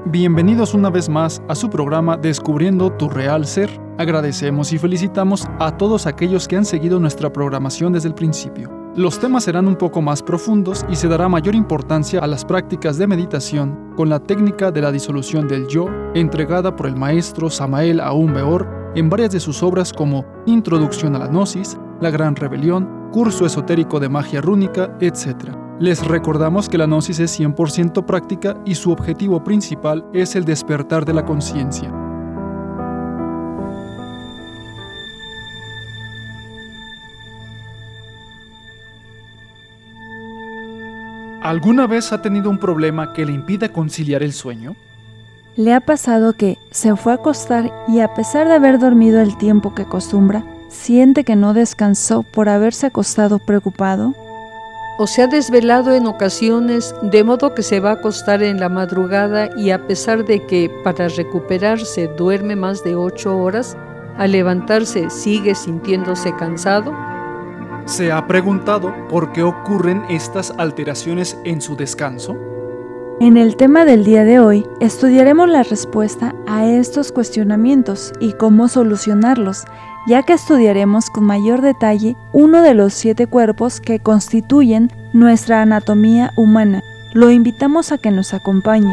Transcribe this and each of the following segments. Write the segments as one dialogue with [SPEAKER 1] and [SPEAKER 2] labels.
[SPEAKER 1] Bienvenidos una vez más a su programa Descubriendo tu Real Ser. Agradecemos y felicitamos a todos aquellos que han seguido nuestra programación desde el principio. Los temas serán un poco más profundos y se dará mayor importancia a las prácticas de meditación con la técnica de la disolución del yo, entregada por el maestro Samael Aun Weor en varias de sus obras como Introducción a la Gnosis, La Gran Rebelión, Curso Esotérico de Magia Rúnica, etc. Les recordamos que la Gnosis es 100% práctica y su objetivo principal es el despertar de la conciencia. ¿Alguna vez ha tenido un problema que le impida conciliar el sueño?
[SPEAKER 2] ¿Le ha pasado que se fue a acostar y a pesar de haber dormido el tiempo que acostumbra, siente que no descansó por haberse acostado preocupado?
[SPEAKER 3] ¿O se ha desvelado en ocasiones de modo que se va a acostar en la madrugada y a pesar de que para recuperarse duerme más de 8 horas, al levantarse sigue sintiéndose cansado?
[SPEAKER 1] ¿Se ha preguntado por qué ocurren estas alteraciones en su descanso?
[SPEAKER 2] En el tema del día de hoy, estudiaremos la respuesta a estos cuestionamientos y cómo solucionarlos, ya que estudiaremos con mayor detalle uno de los 7 cuerpos que constituyen nuestra anatomía humana. Lo invitamos a que nos acompañe.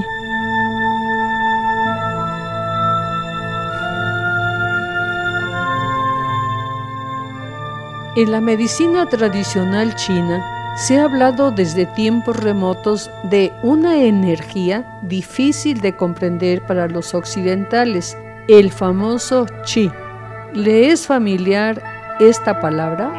[SPEAKER 3] En la medicina tradicional china se ha hablado desde tiempos remotos de una energía difícil de comprender para los occidentales, el famoso Qi. ¿Le es familiar esta palabra?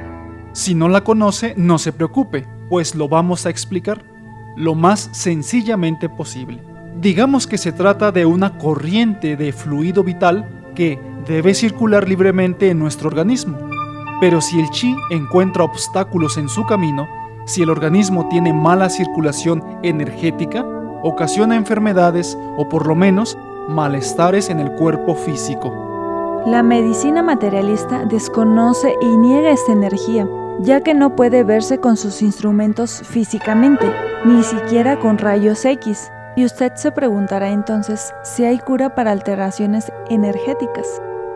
[SPEAKER 1] Si no la conoce, no se preocupe, pues lo vamos a explicar lo más sencillamente posible. Digamos que se trata de una corriente de fluido vital que debe circular libremente en nuestro organismo. Pero si el Qi encuentra obstáculos en su camino, si el organismo tiene mala circulación energética, ocasiona enfermedades o por lo menos malestares en el cuerpo físico.
[SPEAKER 2] La medicina materialista desconoce y niega esta energía, ya que no puede verse con sus instrumentos físicamente, ni siquiera con rayos X. Y usted se preguntará entonces si hay cura para alteraciones energéticas.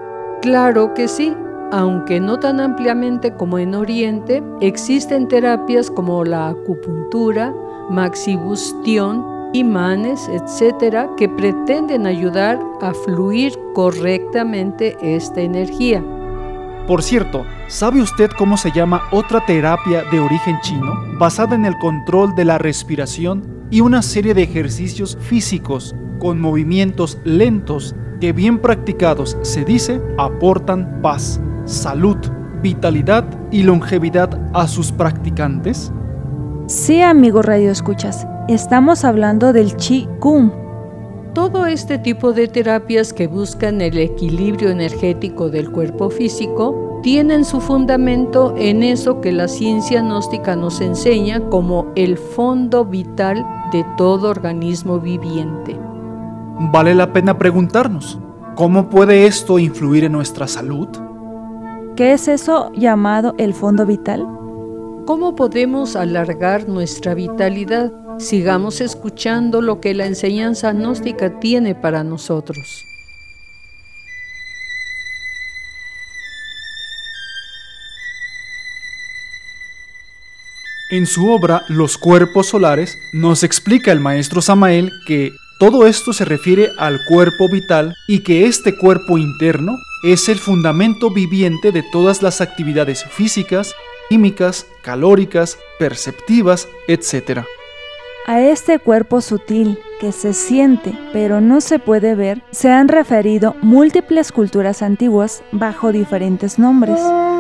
[SPEAKER 3] Claro que sí. Aunque no tan ampliamente como en Oriente, existen terapias como la acupuntura, maxibustión, imanes, etc., que pretenden ayudar a fluir correctamente esta energía.
[SPEAKER 1] Por cierto, ¿sabe usted cómo se llama otra terapia de origen chino, basada en el control de la respiración y una serie de ejercicios físicos con movimientos lentos que bien practicados, se dice, aportan paz, salud, vitalidad y longevidad a sus practicantes?
[SPEAKER 2] Sí, amigo Radio Escuchas, estamos hablando del Qi Kung.
[SPEAKER 3] Todo este tipo de terapias que buscan el equilibrio energético del cuerpo físico tienen su fundamento en eso que la ciencia gnóstica nos enseña como el fondo vital de todo organismo viviente.
[SPEAKER 1] Vale la pena preguntarnos, ¿cómo puede esto influir en nuestra salud?
[SPEAKER 2] ¿Qué es eso llamado el fondo vital?
[SPEAKER 3] ¿Cómo podemos alargar nuestra vitalidad? Sigamos escuchando lo que la enseñanza gnóstica tiene para nosotros.
[SPEAKER 1] En su obra Los Cuerpos Solares nos explica el maestro Samael que todo esto se refiere al cuerpo vital y que este cuerpo interno es el fundamento viviente de todas las actividades físicas, químicas, calóricas, perceptivas, etc.
[SPEAKER 2] A este cuerpo sutil que se siente pero no se puede ver, se han referido múltiples culturas antiguas bajo diferentes nombres.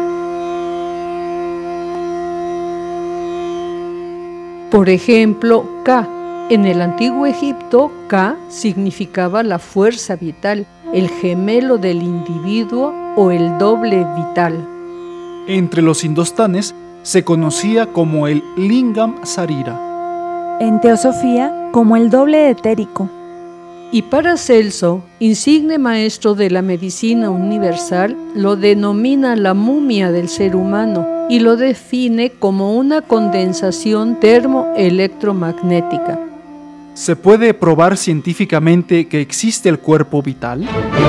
[SPEAKER 3] Por ejemplo, Ka. En el antiguo Egipto, Ka significaba la fuerza vital, el gemelo del individuo o el doble vital.
[SPEAKER 1] Entre los indostanes se conocía como el Lingam Sarira.
[SPEAKER 2] En teosofía, como el doble etérico.
[SPEAKER 3] Y Paracelso, insigne maestro de la medicina universal, lo denomina la momia del ser humano y lo define como una condensación termoelectromagnética.
[SPEAKER 1] ¿Se puede probar científicamente que existe el cuerpo vital?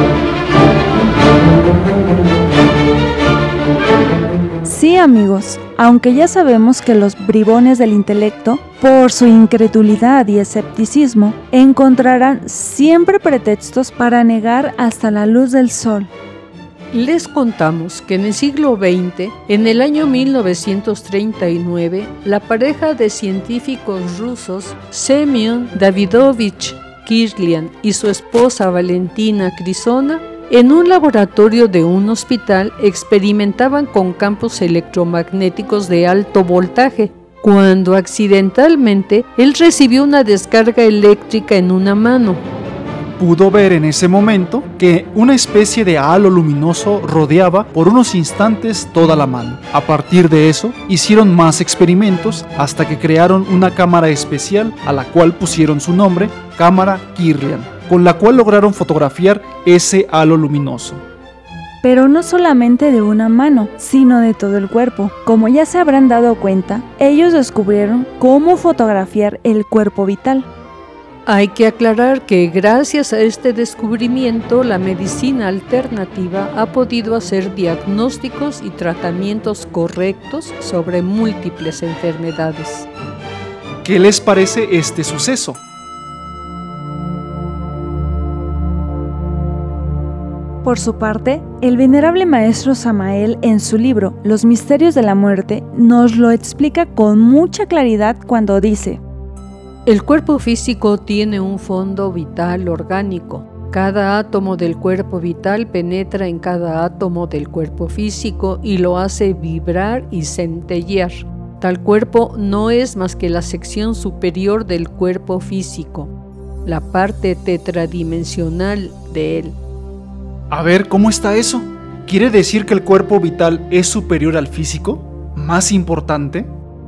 [SPEAKER 2] Sí, amigos, aunque ya sabemos que los bribones del intelecto, por su incredulidad y escepticismo, encontrarán siempre pretextos para negar hasta la luz del sol.
[SPEAKER 3] Les contamos que en el siglo XX, en el año 1939, la pareja de científicos rusos Semyon Davidovich Kirlian y su esposa Valentina Krissona, en un laboratorio de un hospital experimentaban con campos electromagnéticos de alto voltaje, cuando accidentalmente él recibió una descarga eléctrica en una mano.
[SPEAKER 1] Pudo ver en ese momento que una especie de halo luminoso rodeaba por unos instantes toda la mano. A partir de eso, hicieron más experimentos hasta que crearon una cámara especial a la cual pusieron su nombre, cámara Kirlian, con la cual lograron fotografiar ese halo luminoso.
[SPEAKER 2] Pero no solamente de una mano, sino de todo el cuerpo. Como ya se habrán dado cuenta, ellos descubrieron cómo fotografiar el cuerpo vital.
[SPEAKER 3] Hay que aclarar que gracias a este descubrimiento, la medicina alternativa ha podido hacer diagnósticos y tratamientos correctos sobre múltiples enfermedades.
[SPEAKER 1] ¿Qué les parece este suceso?
[SPEAKER 2] Por su parte, el venerable maestro Samael, en su libro Los misterios de la muerte, nos lo explica con mucha claridad cuando dice:
[SPEAKER 3] el cuerpo físico tiene un fondo vital orgánico. Cada átomo del cuerpo vital penetra en cada átomo del cuerpo físico y lo hace vibrar y centellear. Tal cuerpo no es más que la sección superior del cuerpo físico, la parte tetradimensional de él.
[SPEAKER 1] A ver, ¿cómo está eso? ¿Quiere decir que el cuerpo vital es superior al físico? ¿Más importante?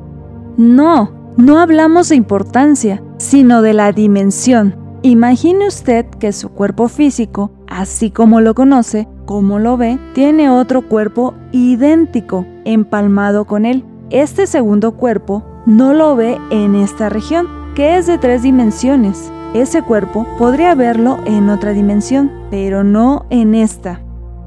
[SPEAKER 1] No hablamos de importancia, sino de la dimensión. Imagine usted que su cuerpo físico, así como lo conoce, como lo ve, tiene otro cuerpo idéntico, empalmado con él. Este segundo cuerpo no lo ve en esta región, que es de 3 dimensiones. Ese cuerpo podría verlo en otra dimensión, pero no en esta.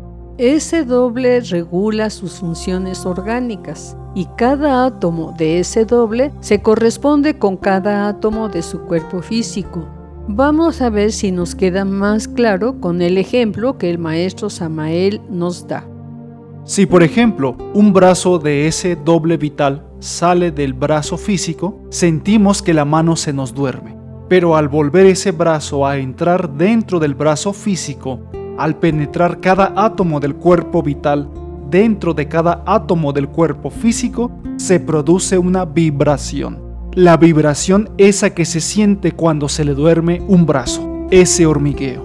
[SPEAKER 3] Ese doble regula sus funciones orgánicas y cada átomo de ese doble se corresponde con cada átomo de su cuerpo físico. Vamos a ver si nos queda más claro con el ejemplo que el maestro Samael nos da.
[SPEAKER 1] Si, por ejemplo, un brazo de ese doble vital sale del brazo físico, sentimos que la mano se nos duerme. Pero al volver ese brazo a entrar dentro del brazo físico, al penetrar cada átomo del cuerpo vital dentro de cada átomo del cuerpo físico, se produce una vibración. La vibración esa que se siente cuando se le duerme un brazo, ese hormigueo.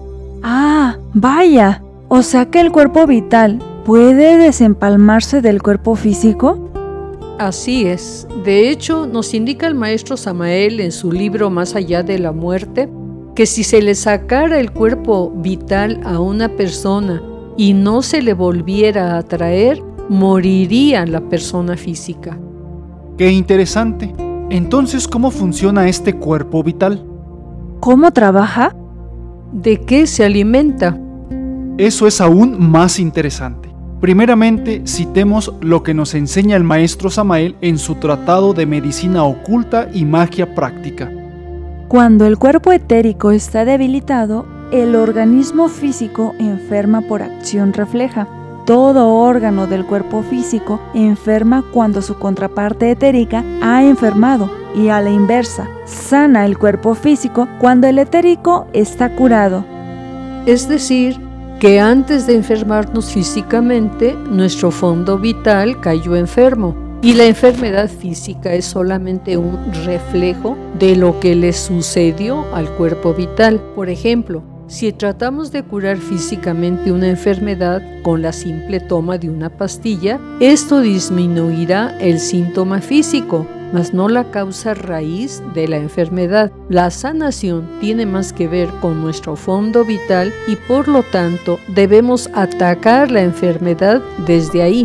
[SPEAKER 2] ¡Ah, vaya! O sea que el cuerpo vital puede desempalmarse del cuerpo físico.
[SPEAKER 3] Así es. De hecho, nos indica el maestro Samael en su libro Más allá de la muerte, que si se le sacara el cuerpo vital a una persona y no se le volviera a traer, moriría la persona física.
[SPEAKER 1] ¡Qué interesante! Entonces, ¿cómo funciona este cuerpo vital?
[SPEAKER 2] ¿Cómo trabaja?
[SPEAKER 3] ¿De qué se alimenta?
[SPEAKER 1] Eso es aún más interesante. Primeramente, citemos lo que nos enseña el maestro Samael en su tratado de medicina oculta y magia práctica.
[SPEAKER 2] Cuando el cuerpo etérico está debilitado, el organismo físico enferma por acción refleja. Todo órgano del cuerpo físico enferma cuando su contraparte etérica ha enfermado, y a la inversa, sana el cuerpo físico cuando el etérico está curado.
[SPEAKER 3] Es decir, que antes de enfermarnos físicamente, nuestro fondo vital cayó enfermo, y la enfermedad física es solamente un reflejo de lo que le sucedió al cuerpo vital. Por ejemplo, si tratamos de curar físicamente una enfermedad con la simple toma de una pastilla, esto disminuirá el síntoma físico, mas no la causa raíz de la enfermedad. La sanación tiene más que ver con nuestro fondo vital y por lo tanto debemos atacar la enfermedad desde ahí.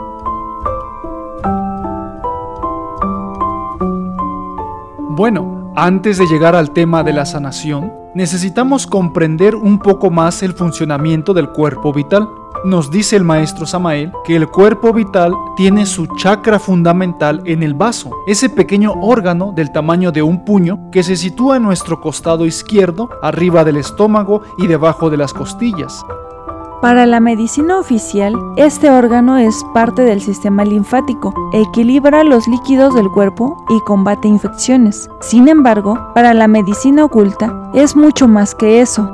[SPEAKER 1] Bueno, Antes de llegar al tema de la sanación, necesitamos comprender un poco más el funcionamiento del cuerpo vital. Nos dice el maestro Samael que el cuerpo vital tiene su chakra fundamental en el vaso, ese pequeño órgano del tamaño de un puño que se sitúa en nuestro costado izquierdo, arriba del estómago y debajo de las costillas.
[SPEAKER 2] Para la medicina oficial, este órgano es parte del sistema linfático, equilibra los líquidos del cuerpo y combate infecciones. Sin embargo, para la medicina oculta, es mucho más que eso.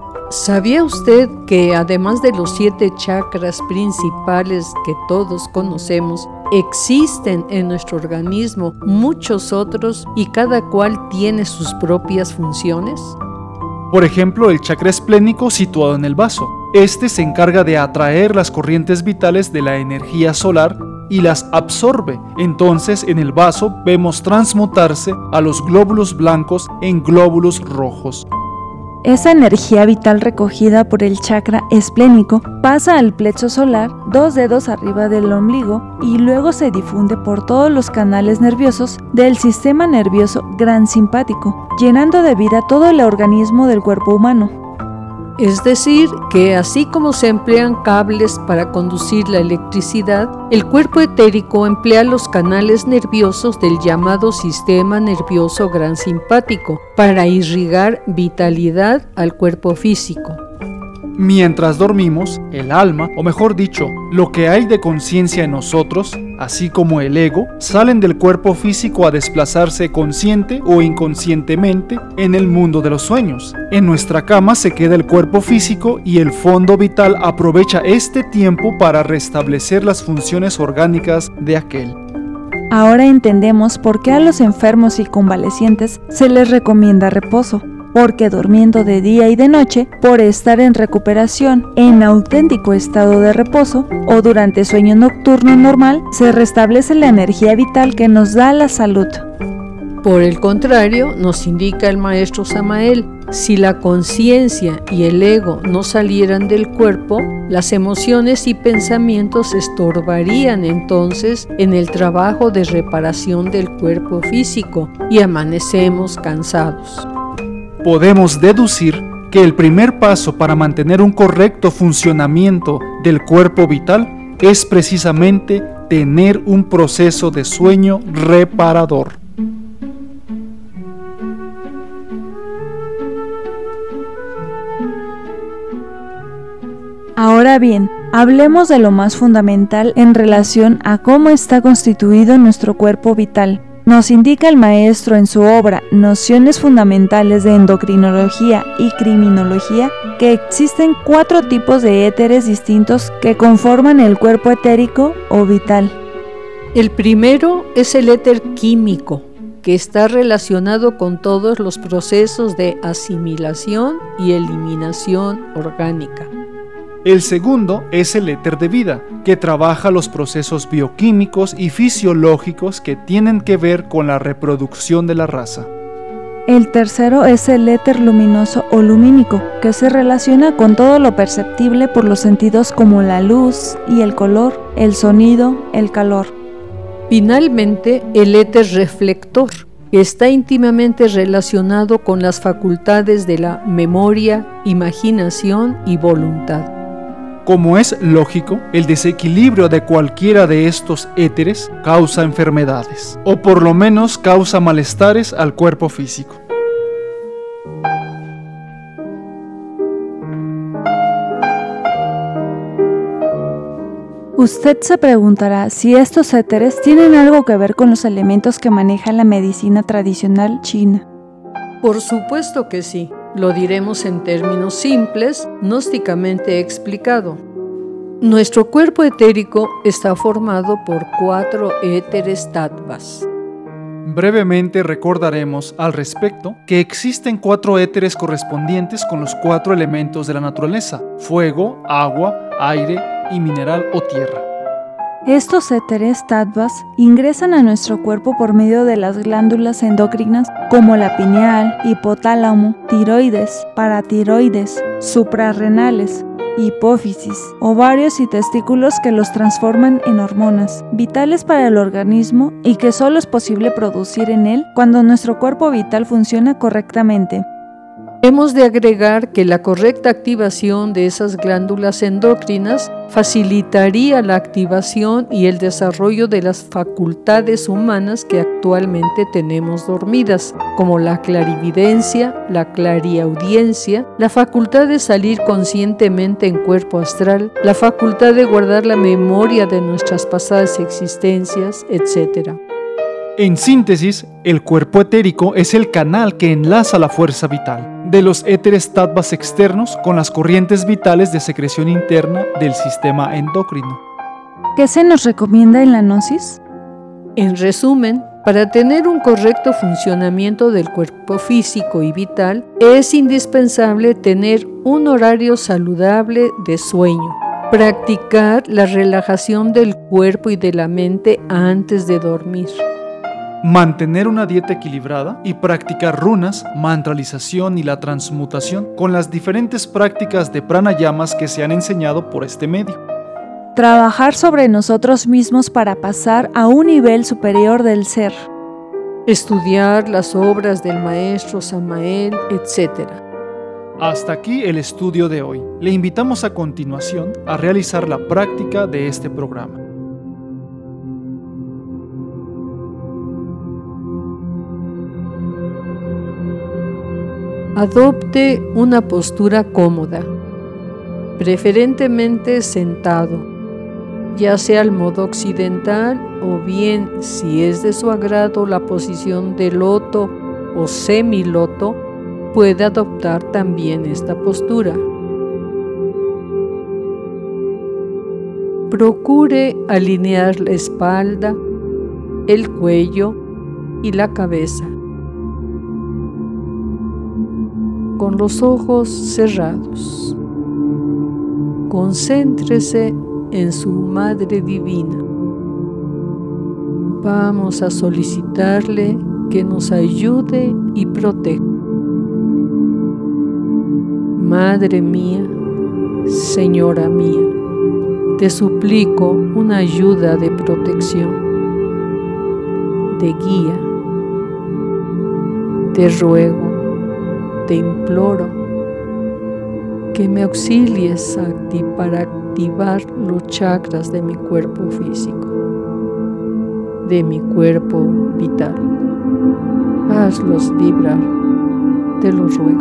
[SPEAKER 3] ¿Sabía usted que además de los 7 chakras principales que todos conocemos, existen en nuestro organismo muchos otros y cada cual tiene sus propias funciones?
[SPEAKER 1] Por ejemplo, el chakra esplénico situado en el vaso. Este se encarga de atraer las corrientes vitales de la energía solar y las absorbe. Entonces, en el vaso vemos transmutarse a los glóbulos blancos en glóbulos rojos.
[SPEAKER 2] Esa energía vital recogida por el chakra esplénico pasa al plexo solar, 2 dedos arriba del ombligo, y luego se difunde por todos los canales nerviosos del sistema nervioso gran simpático, llenando de vida todo el organismo del cuerpo humano.
[SPEAKER 3] Es decir, que así como se emplean cables para conducir la electricidad, el cuerpo etérico emplea los canales nerviosos del llamado sistema nervioso gran simpático para irrigar vitalidad al cuerpo físico.
[SPEAKER 1] Mientras dormimos, el alma, o mejor dicho, lo que hay de conciencia en nosotros, así como el ego, salen del cuerpo físico a desplazarse consciente o inconscientemente en el mundo de los sueños. En nuestra cama se queda el cuerpo físico y el fondo vital aprovecha este tiempo para restablecer las funciones orgánicas de aquel.
[SPEAKER 2] Ahora entendemos por qué a los enfermos y convalecientes se les recomienda reposo. Porque durmiendo de día y de noche, por estar en recuperación, en auténtico estado de reposo o durante sueño nocturno normal, se restablece la energía vital que nos da la salud.
[SPEAKER 3] Por el contrario, nos indica el maestro Samael, si la conciencia y el ego no salieran del cuerpo, las emociones y pensamientos estorbarían entonces en el trabajo de reparación del cuerpo físico y amanecemos cansados.
[SPEAKER 1] Podemos deducir que el primer paso para mantener un correcto funcionamiento del cuerpo vital es precisamente tener un proceso de sueño reparador.
[SPEAKER 2] Ahora bien, hablemos de lo más fundamental en relación a cómo está constituido nuestro cuerpo vital. Nos indica el maestro en su obra Nociones fundamentales de endocrinología y criminología que existen 4 tipos de éteres distintos que conforman el cuerpo etérico o vital.
[SPEAKER 3] El primero es el éter químico, que está relacionado con todos los procesos de asimilación y eliminación orgánica.
[SPEAKER 1] El segundo es el éter de vida, que trabaja los procesos bioquímicos y fisiológicos que tienen que ver con la reproducción de la raza.
[SPEAKER 2] El tercero es el éter luminoso o lumínico, que se relaciona con todo lo perceptible por los sentidos como la luz y el color, el sonido, el calor.
[SPEAKER 3] Finalmente, el éter reflector, que está íntimamente relacionado con las facultades de la memoria, imaginación y voluntad.
[SPEAKER 1] Como es lógico, el desequilibrio de cualquiera de estos éteres causa enfermedades, o por lo menos causa malestares al cuerpo físico.
[SPEAKER 2] Usted se preguntará si estos éteres tienen algo que ver con los elementos que maneja la medicina tradicional china.
[SPEAKER 3] Por supuesto que sí. Lo diremos en términos simples, gnósticamente explicado. Nuestro cuerpo etérico está formado por 4 éteres tattvas.
[SPEAKER 1] Brevemente recordaremos al respecto que existen 4 éteres correspondientes con los 4 elementos de la naturaleza: fuego, agua, aire y mineral o tierra.
[SPEAKER 2] Estos éteres tattvas ingresan a nuestro cuerpo por medio de las glándulas endocrinas como la pineal, hipotálamo, tiroides, paratiroides, suprarrenales, hipófisis, ovarios y testículos que los transforman en hormonas, vitales para el organismo y que solo es posible producir en él cuando nuestro cuerpo vital funciona correctamente.
[SPEAKER 3] Hemos de agregar que la correcta activación de esas glándulas endocrinas facilitaría la activación y el desarrollo de las facultades humanas que actualmente tenemos dormidas, como la clarividencia, la clariaudiencia, la facultad de salir conscientemente en cuerpo astral, la facultad de guardar la memoria de nuestras pasadas existencias, etc.
[SPEAKER 1] En síntesis, el cuerpo etérico es el canal que enlaza la fuerza vital de los éteres tattvas externos con las corrientes vitales de secreción interna del sistema endocrino.
[SPEAKER 2] ¿Qué se nos recomienda en la gnosis?
[SPEAKER 3] En resumen, para tener un correcto funcionamiento del cuerpo físico y vital, es indispensable tener un horario saludable de sueño, practicar la relajación del cuerpo y de la mente antes de dormir,
[SPEAKER 1] mantener una dieta equilibrada y practicar runas, mantralización y la transmutación con las diferentes prácticas de pranayamas que se han enseñado por este medio.
[SPEAKER 2] Trabajar sobre nosotros mismos para pasar a un nivel superior del ser.
[SPEAKER 3] Estudiar las obras del maestro Samael, etc.
[SPEAKER 1] Hasta aquí el estudio de hoy. Le invitamos a continuación a realizar la práctica de este programa.
[SPEAKER 3] Adopte una postura cómoda, preferentemente sentado, ya sea al modo occidental o bien, si es de su agrado, la posición de loto o semiloto, puede adoptar también esta postura. Procure alinear la espalda, el cuello y la cabeza, con los ojos cerrados. Concéntrese en su Madre Divina. Vamos a solicitarle que nos ayude y proteja. Madre mía, Señora mía, te suplico una ayuda de protección, de guía. Te ruego, te imploro que me auxilies para activar los chakras de mi cuerpo físico, de mi cuerpo vital. Hazlos vibrar, te lo ruego.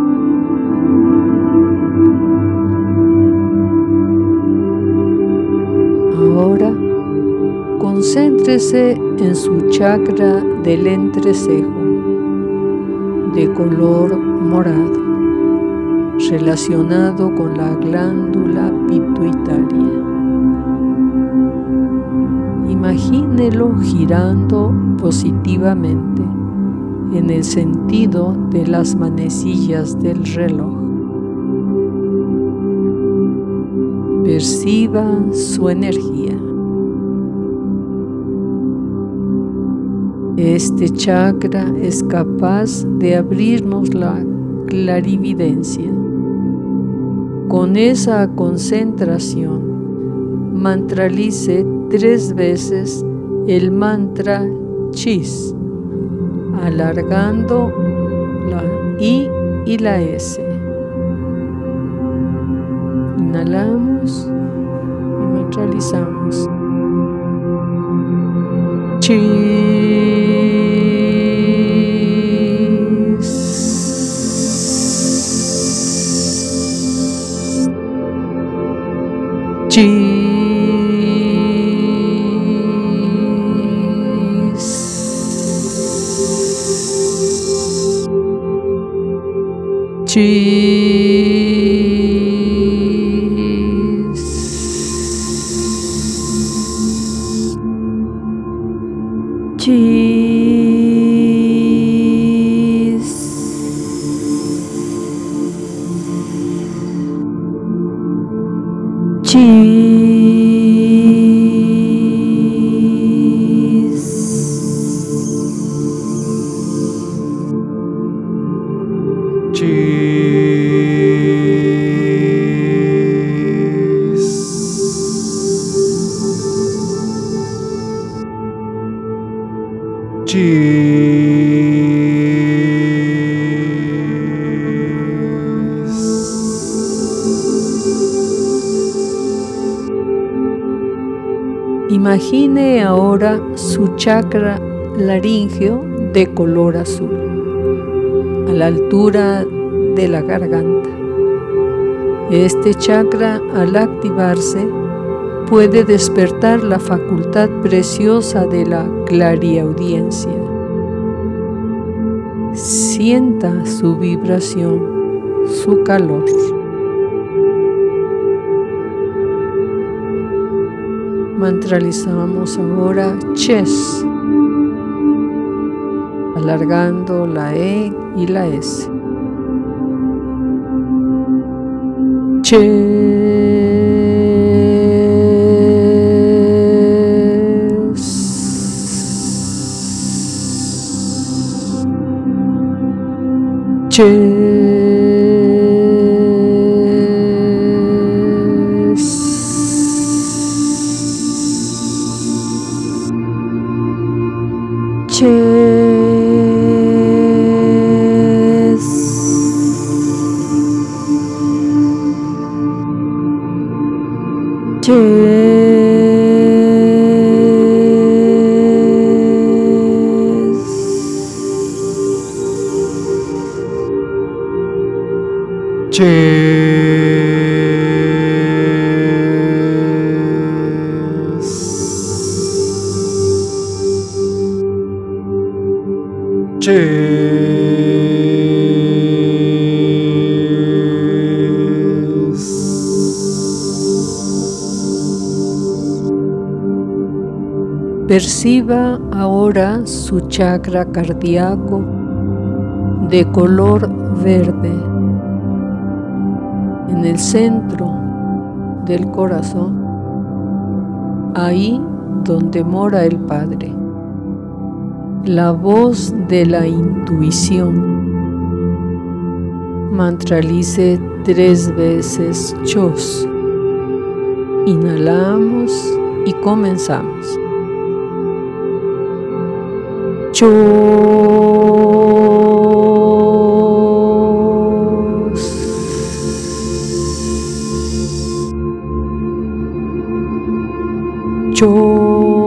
[SPEAKER 3] Ahora, concéntrese en su chakra del entrecejo, de color morado, relacionado con la glándula pituitaria. Imagínelo girando positivamente en el sentido de las manecillas del reloj. Perciba su energía. Este chakra es capaz de abrirnos la clarividencia. Con esa concentración, mantralice 3 veces el mantra Chis, alargando la I y la S. Inhalamos y mantralizamos. Chis. Imagine ahora su chakra laríngeo de color azul, a la altura de la garganta. Este chakra, al activarse, puede despertar la facultad preciosa de la clariaudiencia. Sienta su vibración, su calor. Mantralizamos ahora Ches, alargando la E y la S. Perciba ahora su chakra cardíaco de color verde en el centro del corazón, ahí donde mora el Padre, la voz de la intuición. Mantralice 3 veces Chos. Inhalamos y comenzamos. Chos. Chos.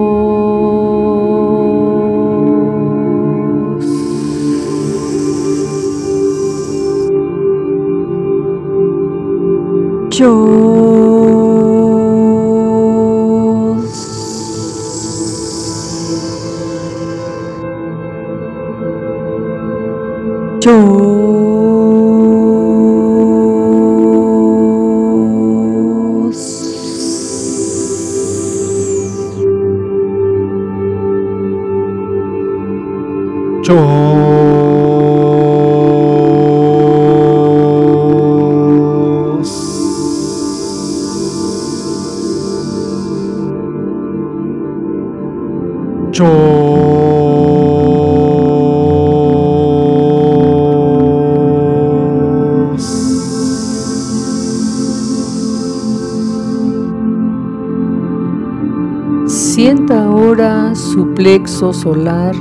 [SPEAKER 3] Sienta ahora su plexo solar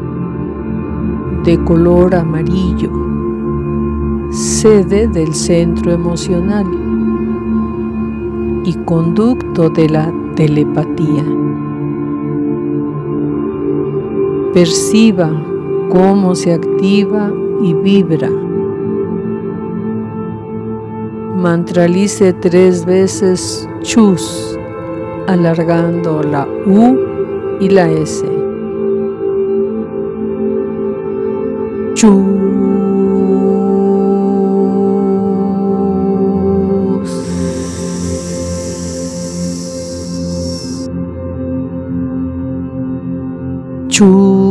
[SPEAKER 3] de color amarillo, sede del centro emocional y conducto de la telepatía. Perciba cómo se activa y vibra. Mantralice 3 veces Chus, alargando la U y la S. Chus. Chus.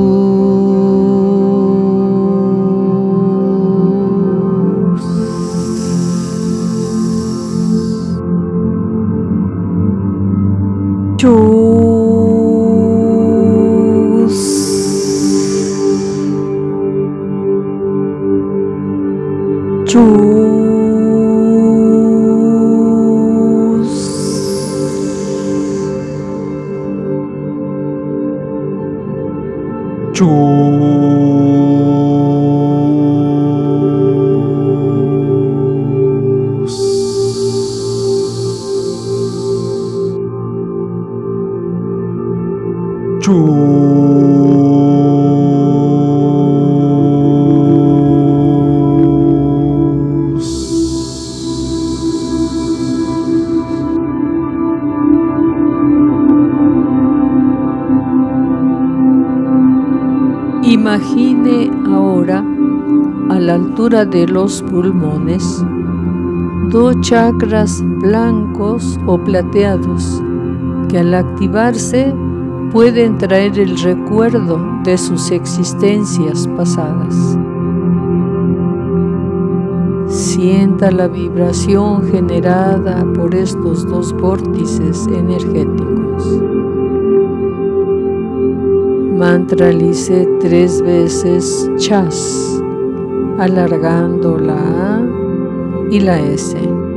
[SPEAKER 3] Imagine ahora, a la altura de los pulmones, 2 chakras blancos o plateados que al activarse pueden traer el recuerdo de sus existencias pasadas. Sienta la vibración generada por estos 2 vórtices energéticos. Mantralice 3 veces chas, alargando la A y la S.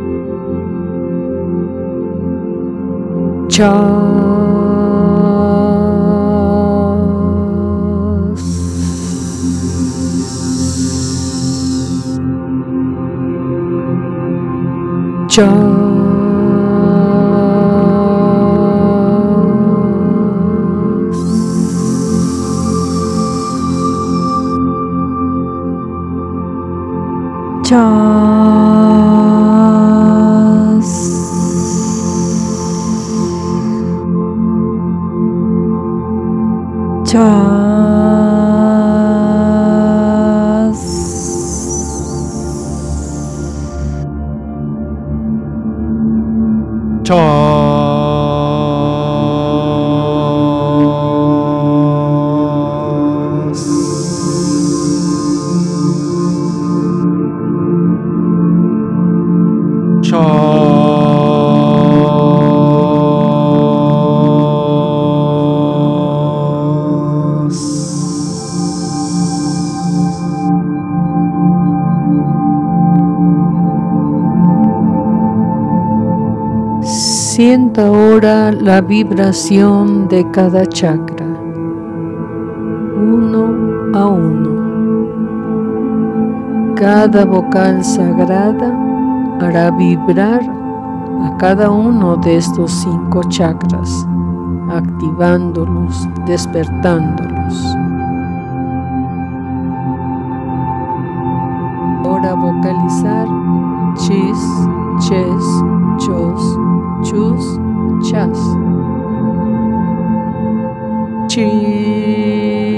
[SPEAKER 3] Chas. Chas. Sienta ahora la vibración de cada chakra, uno a uno. Cada vocal sagrada hará vibrar a cada uno de estos 5 chakras, activándolos, despertándolos. Ahora vocalizar chis, ches, chos, chus, chas. Chis.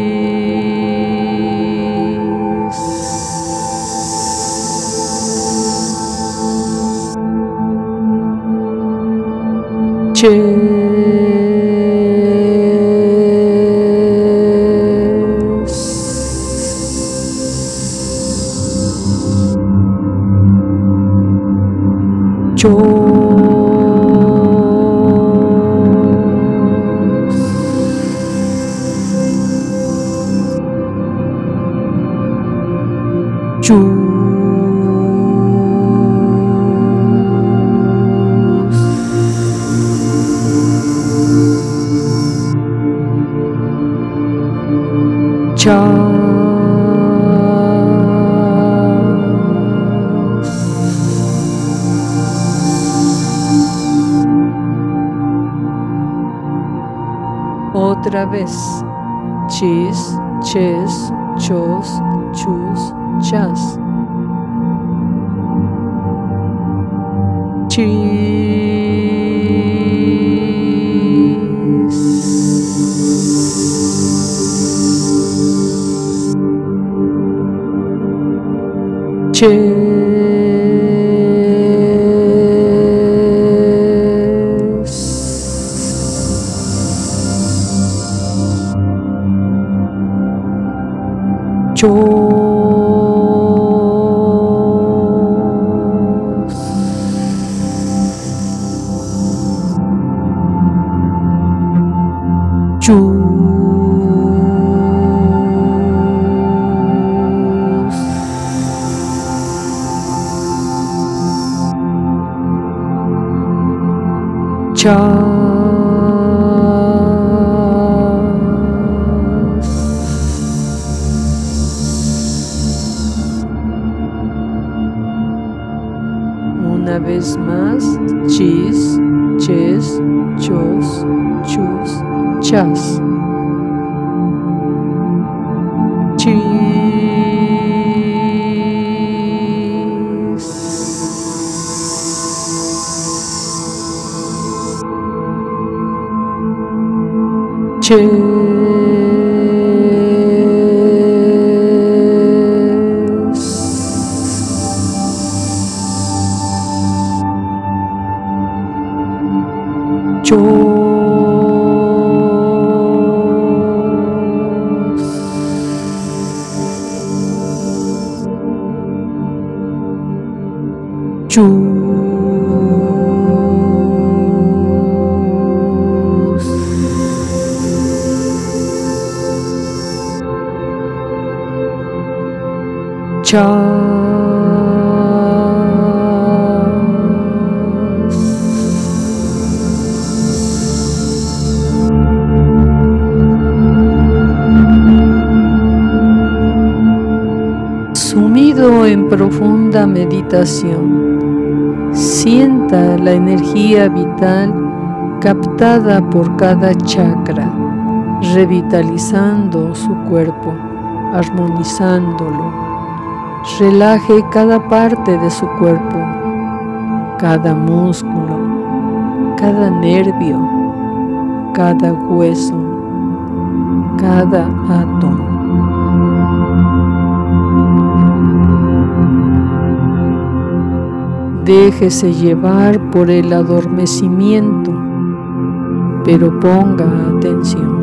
[SPEAKER 3] Otra vez, chis, ches, chos, chus, chas. Una vez más, chis, ches, chos, chus, chas. Sumido en profunda meditación, sienta la energía vital captada por cada chakra, revitalizando su cuerpo, armonizándolo. Relaje cada parte de su cuerpo, cada músculo, cada nervio, cada hueso, cada átomo. Déjese llevar por el adormecimiento, pero ponga atención.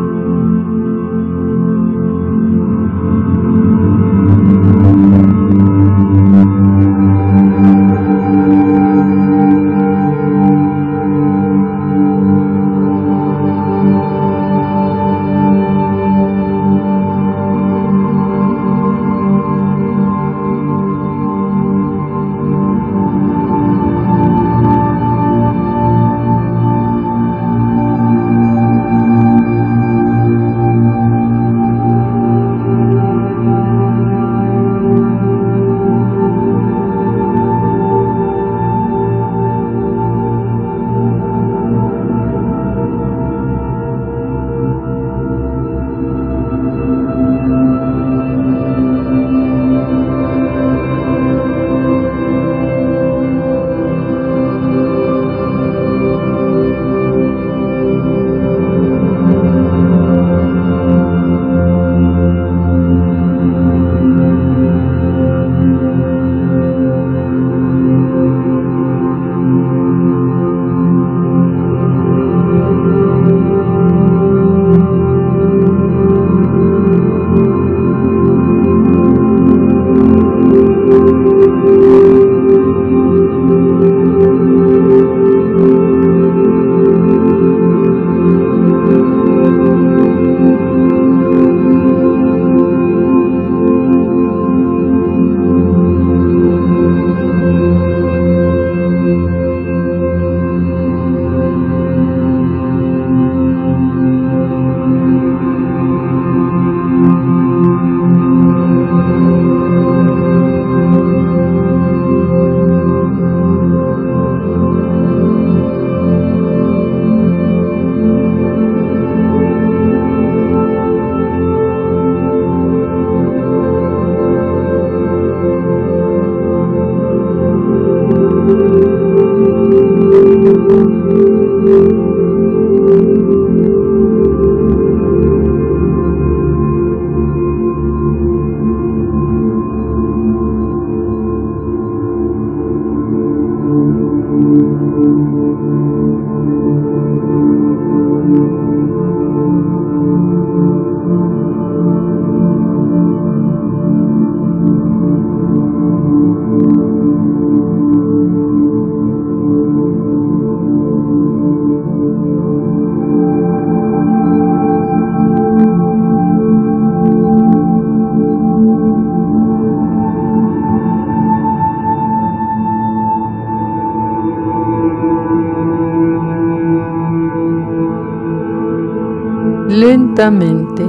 [SPEAKER 3] Lentamente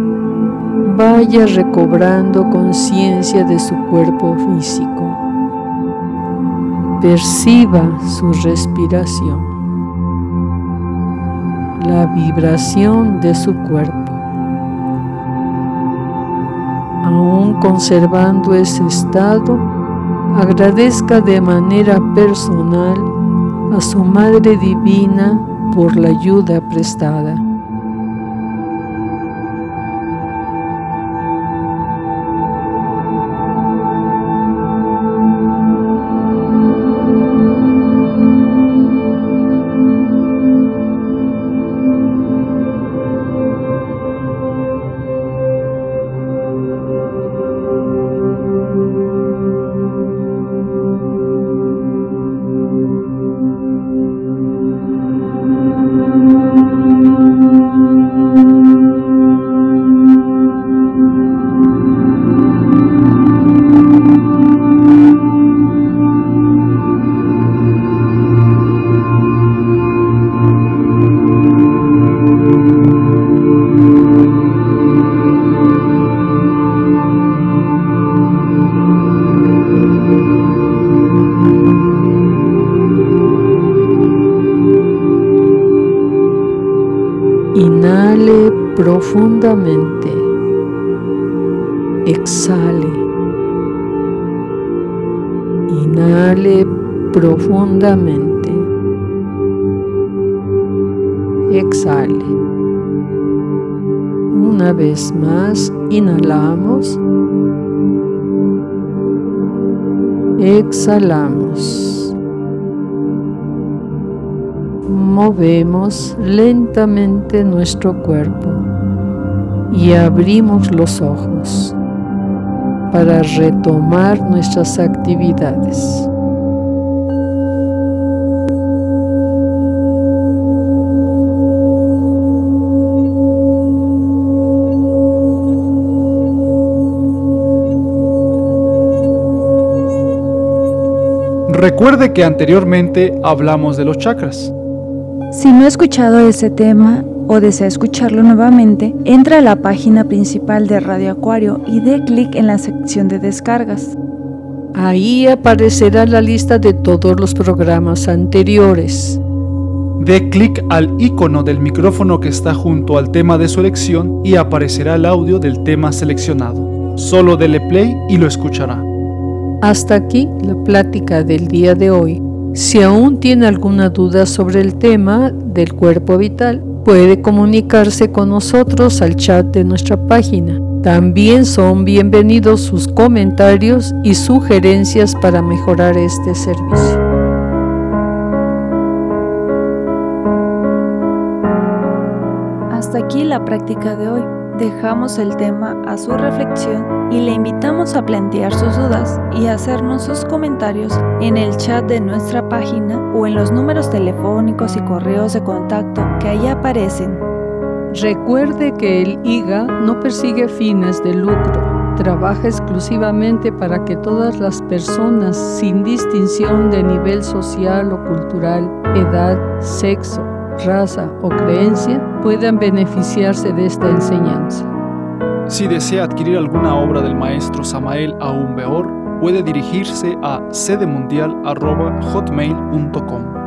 [SPEAKER 3] vaya recobrando conciencia de su cuerpo físico. Perciba su respiración, la vibración de su cuerpo. Aún conservando ese estado, agradezca de manera personal a su Madre Divina por la ayuda prestada. Inhale profundamente. Exhale. Inhale profundamente. Exhale. Una vez más, inhalamos. Exhalamos. Movemos lentamente nuestro cuerpo y abrimos los ojos para retomar nuestras actividades.
[SPEAKER 1] Recuerde que anteriormente hablamos de los chakras.
[SPEAKER 2] Si no ha escuchado ese tema o desea escucharlo nuevamente, entra a la página principal de Radio Acuario y dé clic en la sección de descargas.
[SPEAKER 3] Ahí aparecerá la lista de todos los programas anteriores.
[SPEAKER 1] Dé clic al icono del micrófono que está junto al tema de su elección y aparecerá el audio del tema seleccionado. Solo dele play y lo escuchará.
[SPEAKER 3] Hasta aquí la plática del día de hoy. Si aún tiene alguna duda sobre el tema del cuerpo vital, puede comunicarse con nosotros al chat de nuestra página. También son bienvenidos sus comentarios y sugerencias para mejorar este servicio.
[SPEAKER 2] Hasta aquí la práctica de hoy. Dejamos el tema a su reflexión y le invitamos a plantear sus dudas y hacernos sus comentarios en el chat de nuestra página o en los números telefónicos y correos de contacto que ahí aparecen.
[SPEAKER 3] Recuerde que el IGA no persigue fines de lucro, trabaja exclusivamente para que todas las personas, sin distinción de nivel social o cultural, edad, sexo, raza o creencia, puedan beneficiarse de esta enseñanza.
[SPEAKER 1] Si desea adquirir alguna obra del maestro Samael Aún Weor, puede dirigirse a sedemundial@hotmail.com.